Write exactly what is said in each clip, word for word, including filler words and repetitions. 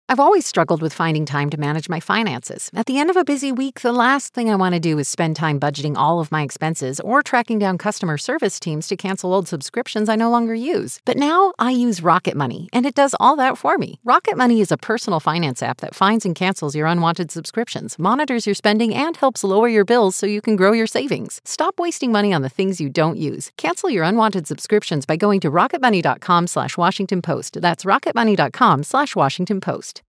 I've always struggled with finding time to manage my finances. At the end of a busy week, the last thing I want to do is spend time budgeting all of my expenses or tracking down customer service teams to cancel old subscriptions I no longer use. But now I use Rocket Money, and it does all that for me. Rocket Money is a personal finance app that finds and cancels your unwanted subscriptions, monitors your spending, and helps lower your bills so you can grow your savings. Stop wasting money on the things you don't use. Cancel your unwanted subscriptions by going to rocketmoney.com slash Washington Post. That's rocketmoney.com slash Washington Post.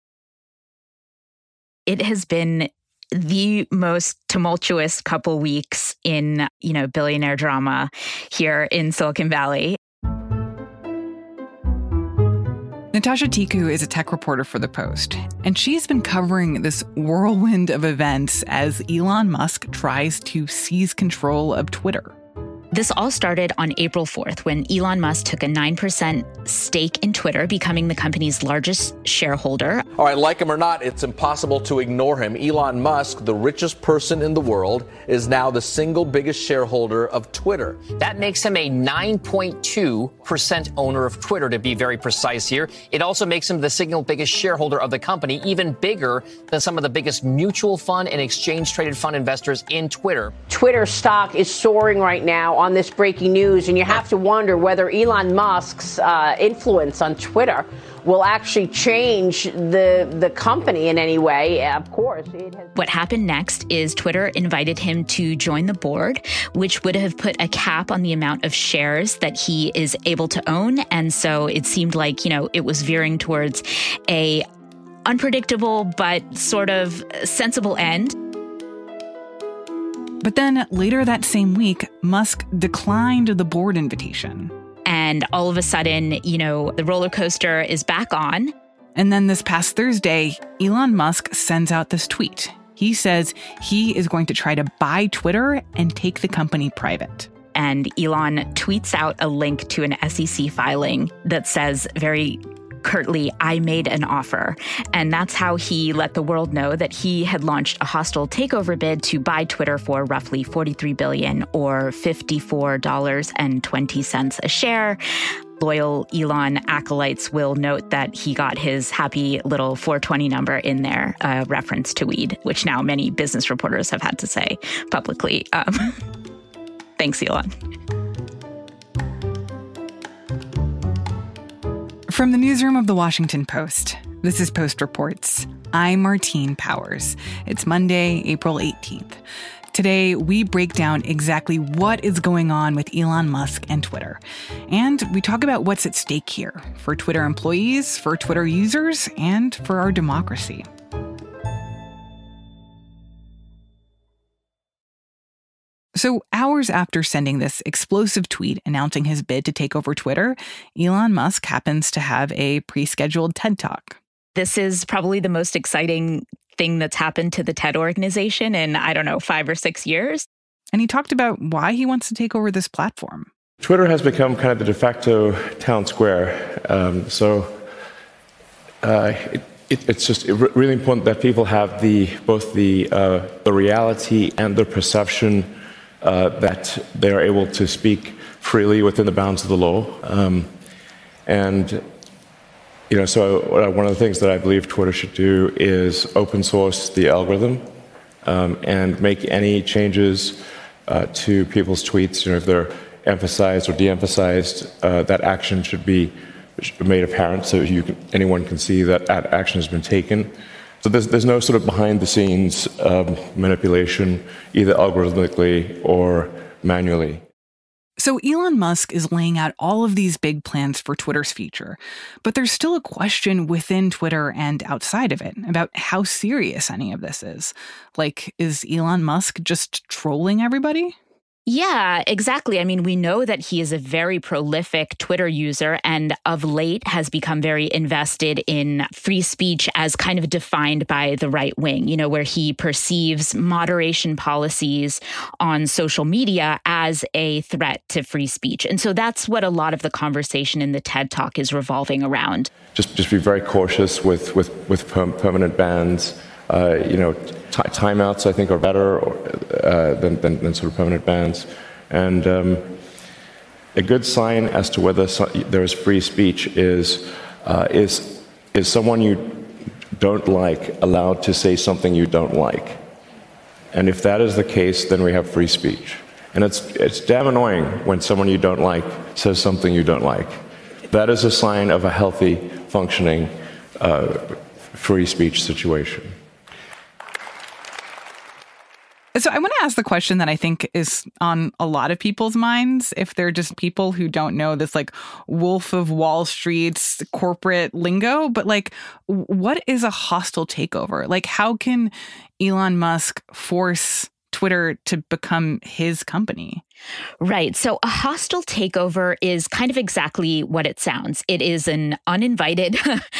It has been the most tumultuous couple weeks in, you know, billionaire drama here in Silicon Valley. Natasha Tiku is a tech reporter for The Post, and she's been covering this whirlwind of events as Elon Musk tries to seize control of Twitter. This all started on April fourth when Elon Musk took a nine percent stake in Twitter, becoming the company's largest shareholder. All right, like him or not, it's impossible to ignore him. Elon Musk, the richest person in the world, is now the single biggest shareholder of Twitter. That makes him a nine point two percent owner of Twitter, to be very precise here. It also makes him the single biggest shareholder of the company, even bigger than some of the biggest mutual fund and exchange-traded fund investors in Twitter. Twitter stock is soaring right now on this breaking news, and you have to wonder whether Elon Musk's uh, influence on Twitter will actually change the the company in any way. Of course, it has. What happened next is Twitter invited him to join the board, which would have put a cap on the amount of shares that he is able to own. And so it seemed like, you know, it was veering towards a unpredictable but sort of sensible end. But then later that same week, Musk declined the board invitation. And all of a sudden, you know, the roller coaster is back on. And then this past Thursday, Elon Musk sends out this tweet. He says he is going to try to buy Twitter and take the company private. And Elon tweets out a link to an S E C filing that says very curtly, "I made an offer." And that's how he let the world know that he had launched a hostile takeover bid to buy Twitter for roughly forty-three billion dollars or fifty-four dollars and twenty cents a share. Loyal Elon acolytes will note that he got his happy little four twenty number in there, a reference to weed, which now many business reporters have had to say publicly. Um, thanks, Elon. From the newsroom of The Washington Post, this is Post Reports. I'm Martine Powers. It's Monday, April eighteenth. Today, we break down exactly what is going on with Elon Musk and Twitter. And we talk about what's at stake here for Twitter employees, for Twitter users, and for our democracy. So hours after sending this explosive tweet announcing his bid to take over Twitter, Elon Musk happens to have a pre-scheduled TED Talk. This is probably the most exciting thing that's happened to the TED organization in, I don't know, five or six years. And he talked about why he wants to take over this platform. Twitter has become kind of the de facto town square. Um, so uh, it, it, it's just really important that people have the both the uh, the reality and the perception Uh, that they are able to speak freely within the bounds of the law. Um, and, you know, so uh, one of the things that I believe Twitter should do is open source the algorithm um, and make any changes uh, to people's tweets. You know, if they're emphasized or de-emphasized, uh, that action should be made apparent so you can, anyone can see that that action has been taken. So there's, there's no sort of behind-the-scenes um, manipulation, either algorithmically or manually. So Elon Musk is laying out all of these big plans for Twitter's future, but there's still a question within Twitter and outside of it about how serious any of this is. Like, is Elon Musk just trolling everybody? Yeah, exactly. I mean, we know that he is a very prolific Twitter user and of late has become very invested in free speech as kind of defined by the right wing, you know, where he perceives moderation policies on social media as a threat to free speech. And so that's what a lot of the conversation in the TED Talk is revolving around. Just just be very cautious with, with, with per- permanent bans. Uh, you know, t- timeouts, I think, are better uh, than, than, than sort of permanent bans. And um, a good sign as to whether so- there is free speech is uh, is is someone you don't like allowed to say something you don't like. And if that is the case, then we have free speech. And it's it's damn annoying when someone you don't like says something you don't like. That is a sign of a healthy, functioning, uh, free speech situation. So I want to ask the question that I think is on a lot of people's minds, if they're just people who don't know this like Wolf of Wall Street's corporate lingo, but like, what is a hostile takeover? Like, how can Elon Musk force Twitter to become his company? Right. So a hostile takeover is kind of exactly what it sounds. It is an uninvited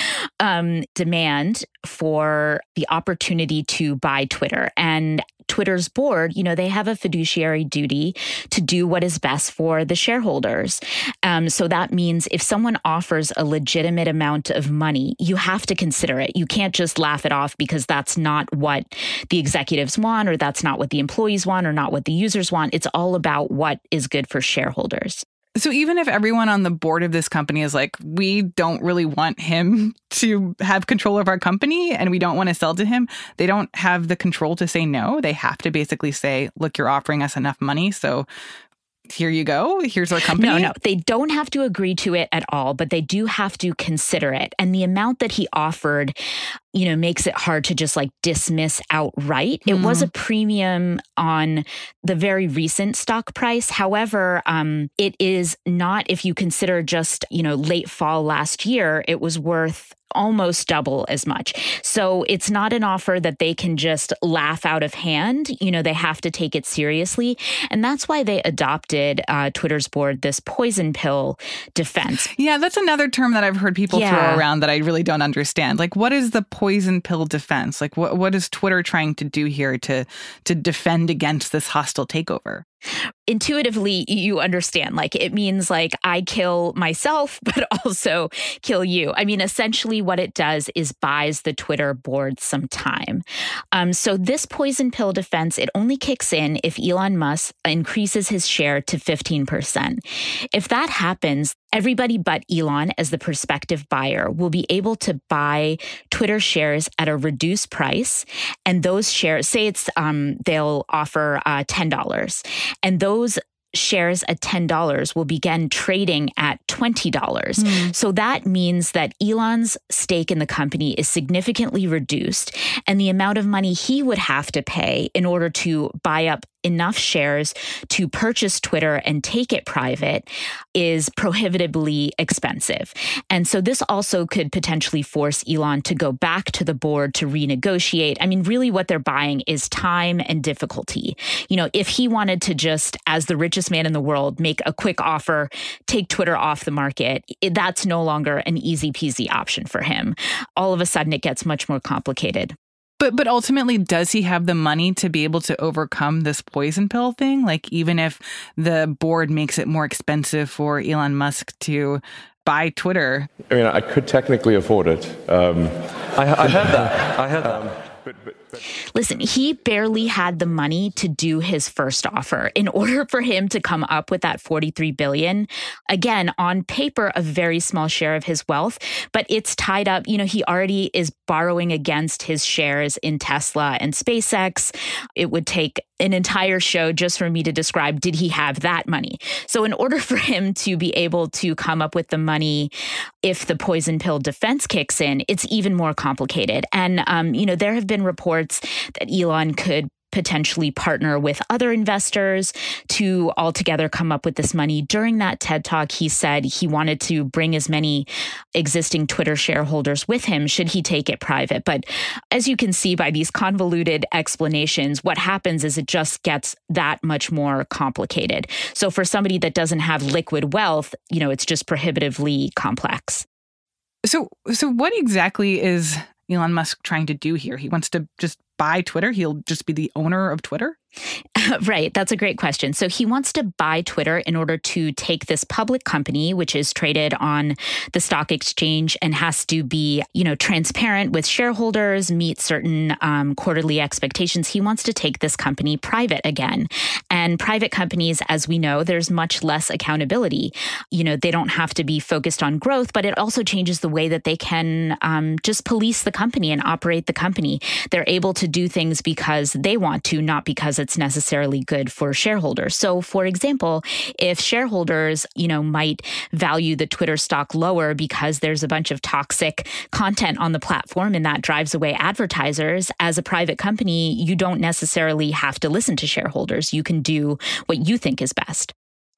um, demand for the opportunity to buy Twitter. And Twitter's board, you know, they have a fiduciary duty to do what is best for the shareholders. Um, so that means if someone offers a legitimate amount of money, you have to consider it. You can't just laugh it off because that's not what the executives want, or that's not what the employees want, or not what the users want. It's all about what is good for shareholders. So even if everyone on the board of this company is like, we don't really want him to have control of our company and we don't want to sell to him, they don't have the control to say no. They have to basically say, look, you're offering us enough money, so here you go. Here's our company. No, no, they don't have to agree to it at all, but they do have to consider it. And the amount that he offered, you know, makes it hard to just like dismiss outright. Mm. It was a premium on the very recent stock price. However, um, it is not, if you consider just, you know, late fall last year, it was worth almost double as much. So it's not an offer that they can just laugh out of hand. You know, they have to take it seriously. And that's why they adopted uh, Twitter's board this poison pill defense. Yeah, that's another term that I've heard people yeah. throw around that I really don't understand. Like, what is the poison pill defense? Like, what what is Twitter trying to do here to to defend against this hostile takeover? Intuitively, you understand, like it means like I kill myself, but also kill you. I mean, essentially what it does is buys the Twitter board some time. Um, so this poison pill defense, it only kicks in if Elon Musk increases his share to fifteen percent. If that happens, everybody but Elon, as the prospective buyer, will be able to buy Twitter shares at a reduced price. And those shares, say it's um, they'll offer uh, ten dollars. And those shares at ten dollars will begin trading at twenty dollars. Mm. So that means that Elon's stake in the company is significantly reduced, and the amount of money he would have to pay in order to buy up enough shares to purchase Twitter and take it private is prohibitively expensive. And so this also could potentially force Elon to go back to the board to renegotiate. I mean, really what they're buying is time and difficulty. You know, if he wanted to just, as the richest man in the world, make a quick offer, take Twitter off the market, it, that's no longer an easy peasy option for him. All of a sudden, it gets much more complicated. But but ultimately, does he have the money to be able to overcome this poison pill thing? Like, even if the board makes it more expensive for Elon Musk to buy Twitter? I mean, I could technically afford it. Um, I, I heard that. I heard that. Um, but, but, but. Listen, he barely had the money to do his first offer. In order for him to come up with that forty-three billion dollars, again, on paper, a very small share of his wealth, but it's tied up. You know, he already is borrowing against his shares in Tesla and SpaceX. It would take an entire show just for me to describe, did he have that money? So in order for him to be able to come up with the money, if the poison pill defense kicks in, it's even more complicated. And, um, you know, there have been reports that Elon could potentially partner with other investors to altogether come up with this money. During that TED Talk, he said he wanted to bring as many existing Twitter shareholders with him should he take it private. But as you can see by these convoluted explanations, what happens is it just gets that much more complicated. So for somebody that doesn't have liquid wealth, you know, it's just prohibitively complex. So, so what exactly is Elon Musk trying to do here? He wants to just buy Twitter? He'll just be the owner of Twitter? Right. That's a great question. So he wants to buy Twitter in order to take this public company, which is traded on the stock exchange and has to be, you know, transparent with shareholders, meet certain um, quarterly expectations. He wants to take this company private again. And private companies, as we know, there's much less accountability. You know, they don't have to be focused on growth, but it also changes the way that they can um, just police the company and operate the company. They're able to do things because they want to, not because it's necessarily good for shareholders. So, for example, if shareholders, you know, might value the Twitter stock lower because there's a bunch of toxic content on the platform and that drives away advertisers, as a private company, you don't necessarily have to listen to shareholders. You can do what you think is best.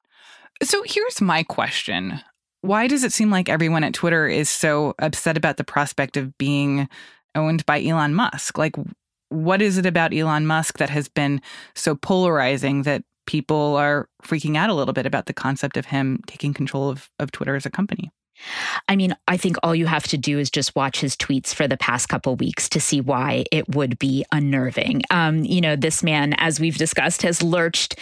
So here's my question. Why does it seem like everyone at Twitter is so upset about the prospect of being owned by Elon Musk? Like, what is it about Elon Musk that has been so polarizing that people are freaking out a little bit about the concept of him taking control of, of Twitter as a company? I mean, I think all you have to do is just watch his tweets for the past couple weeks to see why it would be unnerving. Um, you know, this man, as we've discussed, has lurched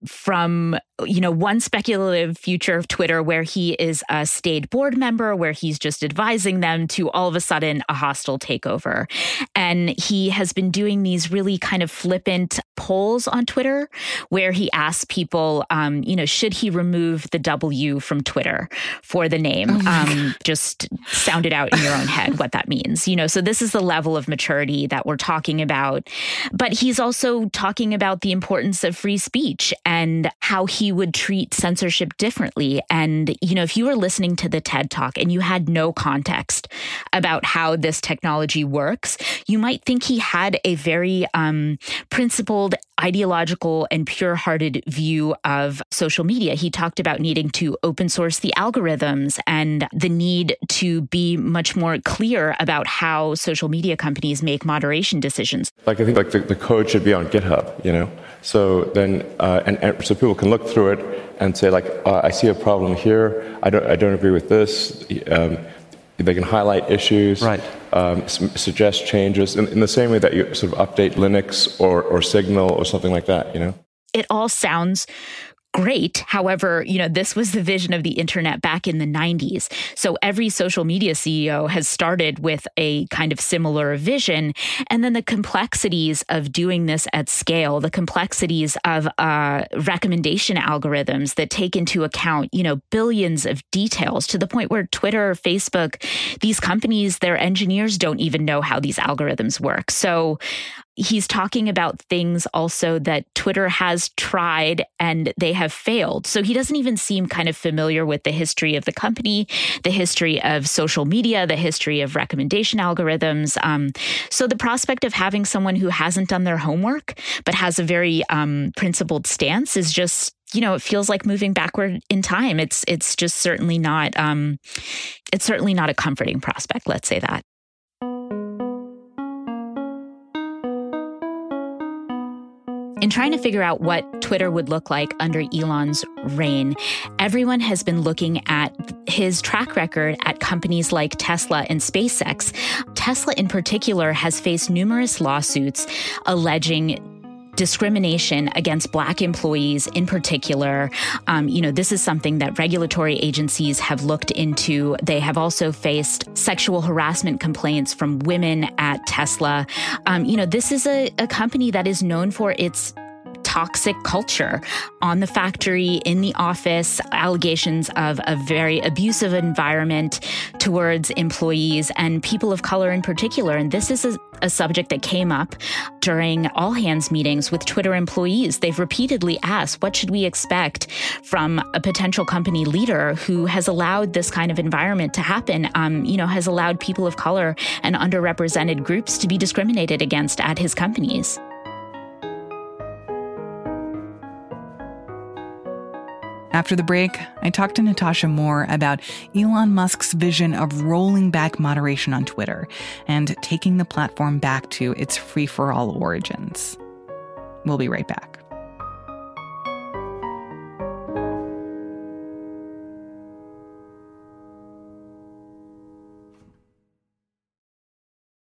from, you know, one speculative future of Twitter where he is a staid board member, where he's just advising them, to all of a sudden a hostile takeover. And he has been doing these really kind of flippant polls on Twitter where he asks people, um, you know, should he remove the W from Twitter for the name? Oh um, just sound it out in your own head what that means. You know, so this is the level of maturity that we're talking about. But he's also talking about the importance of free speech and how he would treat censorship differently. And, you know, if you were listening to the TED Talk and you had no context about how this technology works, you might think he had a very um, principled, ideological, and pure-hearted view of social media. He talked about needing to open source the algorithms and the need to be much more clear about how social media companies make moderation decisions. Like, I think like the, the code should be on GitHub, you know? So then, uh, and, and so people can look through it and say, like, uh, I see a problem here. I don't, I don't agree with this. Um, they can highlight issues, right. um, su- suggest changes in, in the same way that you sort of update Linux or, or Signal or something like that, you know? It all sounds great. However, you know, this was the vision of the internet back in the nineties. So every social media C E O has started with a kind of similar vision. And then the complexities of doing this at scale, the complexities of uh, recommendation algorithms that take into account, you know, billions of details, to the point where Twitter, Facebook, these companies, their engineers don't even know how these algorithms work. So he's talking about things also that Twitter has tried and they have failed. So he doesn't even seem kind of familiar with the history of the company, the history of social media, the history of recommendation algorithms. Um, so the prospect of having someone who hasn't done their homework but has a very um, principled stance is just, you know, it feels like moving backward in time. It's it's just certainly not um, it's certainly not a comforting prospect. Let's say that. In trying to figure out what Twitter would look like under Elon's reign, everyone has been looking at his track record at companies like Tesla and SpaceX. Tesla in particular has faced numerous lawsuits alleging discrimination against Black employees in particular. Um, you know, this is something that regulatory agencies have looked into. They have also faced sexual harassment complaints from women at Tesla. Um, you know, this is a, a company that is known for its toxic culture on the factory, in the office, allegations of a very abusive environment towards employees and people of color in particular. And this is a, a subject that came up during all hands meetings with Twitter employees. They've repeatedly asked, what should we expect from a potential company leader who has allowed this kind of environment to happen, um, you know, has allowed people of color and underrepresented groups to be discriminated against at his companies. After the break, I talked to Natasha Moore about Elon Musk's vision of rolling back moderation on Twitter and taking the platform back to its free-for-all origins. We'll be right back.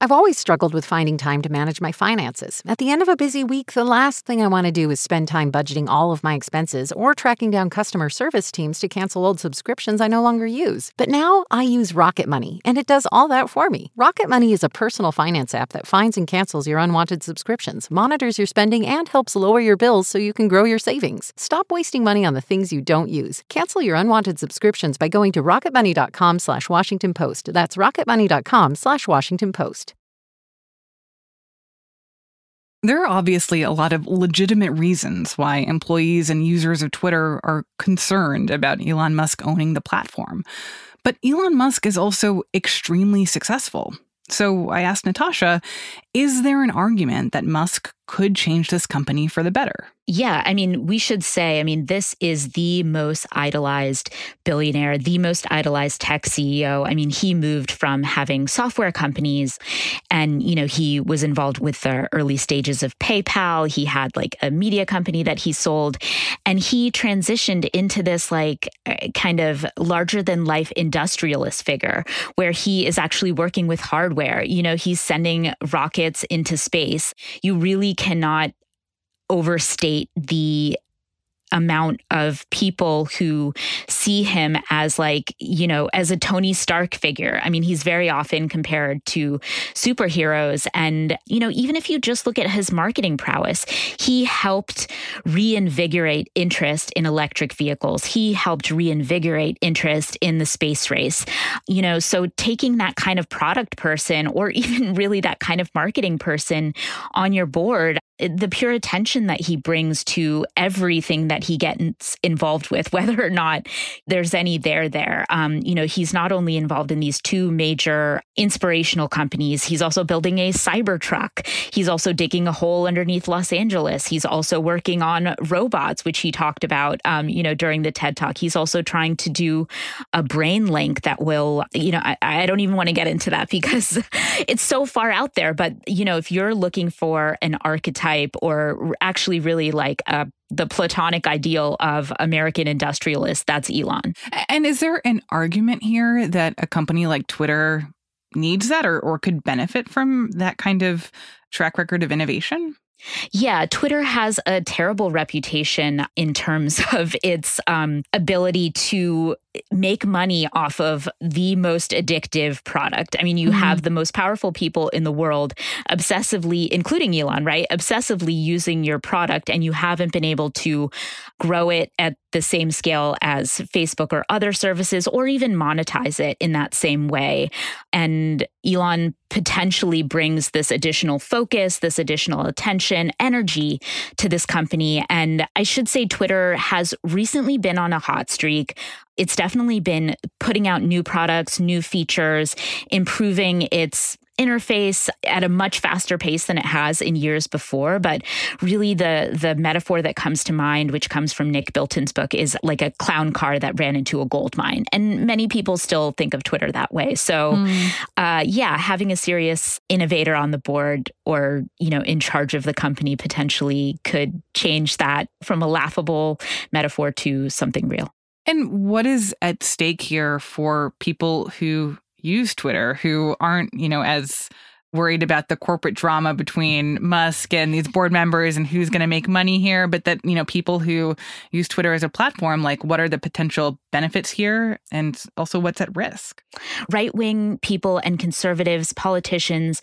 I've always struggled with finding time to manage my finances. At the end of a busy week, the last thing I want to do is spend time budgeting all of my expenses or tracking down customer service teams to cancel old subscriptions I no longer use. But now I use Rocket Money, and it does all that for me. Rocket Money is a personal finance app that finds and cancels your unwanted subscriptions, monitors your spending, and helps lower your bills so you can grow your savings. Stop wasting money on the things you don't use. Cancel your unwanted subscriptions by going to rocketmoney.com slash Washington Post. That's rocketmoney.com slash Washington Post. There are obviously a lot of legitimate reasons why employees and users of Twitter are concerned about Elon Musk owning the platform. But Elon Musk is also extremely successful. So I asked Natasha, is there an argument that Musk could change this company for the better? Yeah, I mean, we should say, I mean, this is the most idolized billionaire, the most idolized tech C E O. I mean, he moved from having software companies and, you know, he was involved with the early stages of PayPal. He had like a media company that he sold, and he transitioned into this like kind of larger than life industrialist figure where he is actually working with hardware. You know, he's sending rockets into space. You really cannot overstate the amount of people who see him as like, you know, as a Tony Stark figure. I mean, he's very often compared to superheroes. And, you know, even if you just look at his marketing prowess, he helped reinvigorate interest in electric vehicles. He helped reinvigorate interest in the space race. You know, so taking that kind of product person or even really that kind of marketing person on your board, the pure attention that he brings to everything that he gets involved with, whether or not there's any there there. Um, you know, he's not only involved in these two major inspirational companies, he's also building a Cybertruck. He's also digging a hole underneath Los Angeles. He's also working on robots, which he talked about, um, you know, during the TED Talk. He's also trying to do a brain link that will, you know, I, I don't even want to get into that because it's so far out there. But, you know, if you're looking for an archetype or actually really like uh, the platonic ideal of American industrialists, that's Elon. And is there an argument here that a company like Twitter needs that or, or could benefit from that kind of track record of innovation? Yeah, Twitter has a terrible reputation in terms of its um, ability to make money off of the most addictive product. I mean, you mm-hmm. have the most powerful people in the world obsessively, including Elon, right? Obsessively using your product, and you haven't been able to grow it at the same scale as Facebook or other services, or even monetize it in that same way. And Elon potentially brings this additional focus, this additional attention, energy to this company. And I should say Twitter has recently been on a hot streak. It's definitely been putting out new products, new features, improving its interface at a much faster pace than it has in years before. But really the the metaphor that comes to mind, which comes from Nick Bilton's book, is like a clown car that ran into a gold mine. And many people still think of Twitter that way. So mm. uh, yeah, having a serious innovator on the board or, you know, in charge of the company potentially could change that from a laughable metaphor to something real. And what is at stake here for people who use Twitter, who aren't, you know, as worried about the corporate drama between Musk and these board members and who's going to make money here, but that, you know, people who use Twitter as a platform, like what are the potential benefits here and also what's at risk? Right-wing people and conservatives, politicians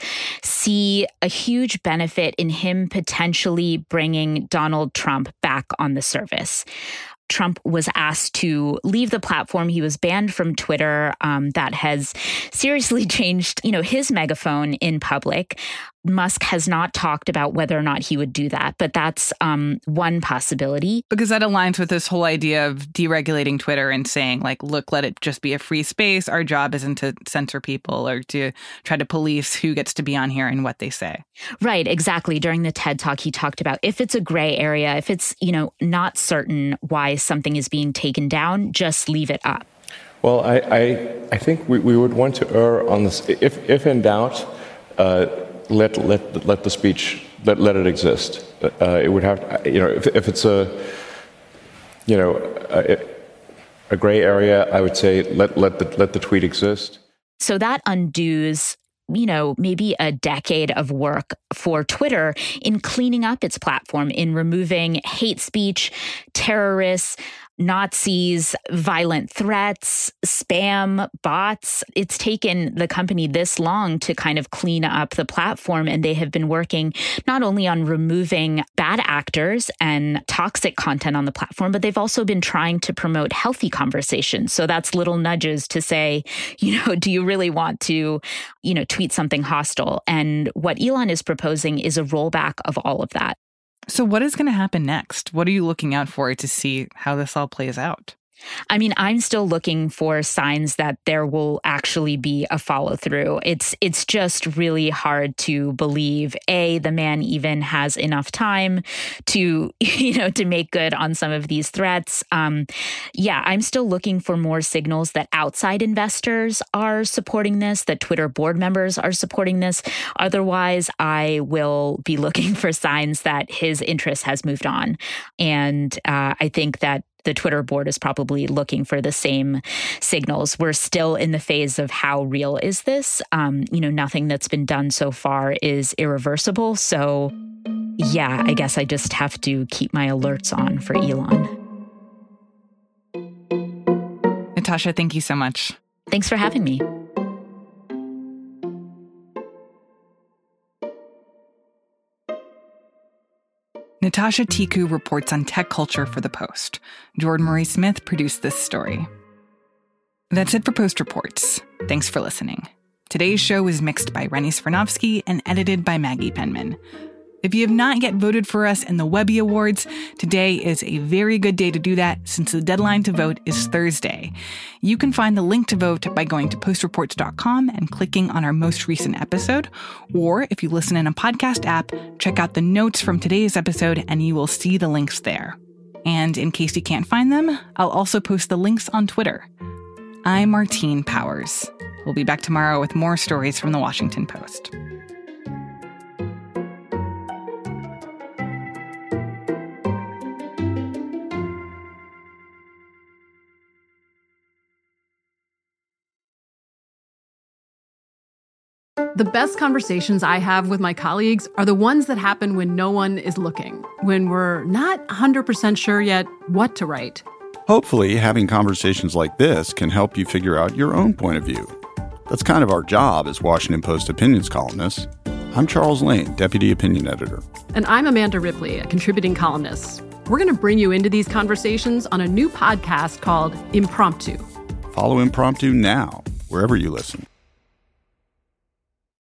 see a huge benefit in him potentially bringing Donald Trump back on the service. Trump was asked to leave the platform. He was banned from Twitter. Um, that has seriously changed, you know, his megaphone in public. Musk has not talked about whether or not he would do that, but that's um, one possibility. Because that aligns with this whole idea of deregulating Twitter and saying, like, look, let it just be a free space. Our job isn't to censor people or to try to police who gets to be on here and what they say. Right, exactly. During the TED Talk, he talked about if it's a gray area, if it's, you know, not certain why something is being taken down, just leave it up. Well, I I, I think we, we would want to err on this. If, if in doubt, uh, Let let let the speech let let it exist. Uh, it would have, you know, if, if it's a, you know, a, a gray area, I would say let let the let the tweet exist. So that undoes you know, maybe a decade of work for Twitter in cleaning up its platform, in removing hate speech, terrorists, Nazis, violent threats, spam, bots. It's taken the company this long to kind of clean up the platform, and they have been working not only on removing bad actors and toxic content on the platform, but they've also been trying to promote healthy conversations. So that's little nudges to say, you know, do you really want to, you know, tweet something hostile? And what Elon is proposing is a rollback of all of that. So what is going to happen next? What are you looking out for to see how this all plays out? I mean, I'm still looking for signs that there will actually be a follow through. It's it's just really hard to believe, A, the man even has enough time to, you know, to make good on some of these threats. Um, yeah, I'm still looking for more signals that outside investors are supporting this, that Twitter board members are supporting this. Otherwise, I will be looking for signs that his interest has moved on. And uh, I think that the Twitter board is probably looking for the same signals. We're still in the phase of how real is this? Um, you know, nothing that's been done so far is irreversible. So, yeah, I guess I just have to keep my alerts on for Elon. Natasha, thank you so much. Thanks for having me. Natasha Tiku reports on tech culture for The Post. Jordan Murray Smith produced this story. That's it for Post Reports. Thanks for listening. Today's show was mixed by Rennie Svirnovsky and edited by Maggie Penman. If you have not yet voted for us in the Webby Awards, today is a very good day to do that since the deadline to vote is Thursday. You can find the link to vote by going to post reports dot com and clicking on our most recent episode. Or if you listen in a podcast app, check out the notes from today's episode and you will see the links there. And in case you can't find them, I'll also post the links on Twitter. I'm Martine Powers. We'll be back tomorrow with more stories from the Washington Post. The best conversations I have with my colleagues are the ones that happen when no one is looking, when we're not one hundred percent sure yet what to write. Hopefully, having conversations like this can help you figure out your own point of view. That's kind of our job as Washington Post opinions columnists. I'm Charles Lane, Deputy Opinion Editor. And I'm Amanda Ripley, a contributing columnist. We're going to bring you into these conversations on a new podcast called Impromptu. Follow Impromptu now, wherever you listen.